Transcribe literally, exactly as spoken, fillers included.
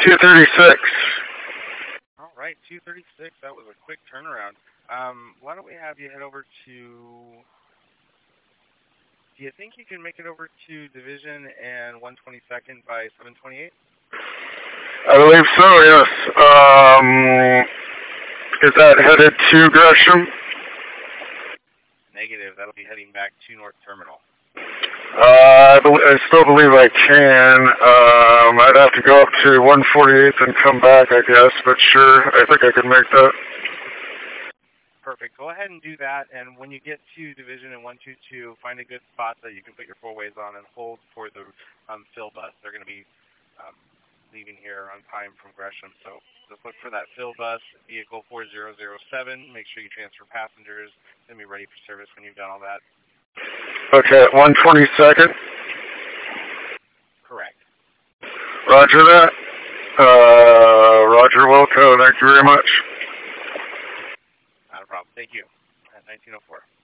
two thirty-six. All right, two thirty-six. That was a quick turnaround. Um, why don't we have you head over to... Do you think you can make it over to Division and one twenty-second by seven twenty-eight? I believe so, yes. Um, is that headed to Gresham? Negative. That'll be heading back to North Terminal. Uh, I, be- I still believe I can. Um, I'd have to go up to one forty-eighth and come back, I guess, but sure, I think I could make that. Perfect. Go ahead and do that, and when you get to Division and one twenty-two, find a good spot that you can put your four-ways on and hold for the um, fill bus. They're going to be um, leaving here on time from Gresham, so just look for that fill bus, vehicle four zero zero seven. Make sure you transfer passengers, and be ready for service when you've done all that. Okay, one twenty-second. Correct. Roger that. Uh, Roger Wilco, thank you very much. Not a problem. Thank you. At nineteen oh four.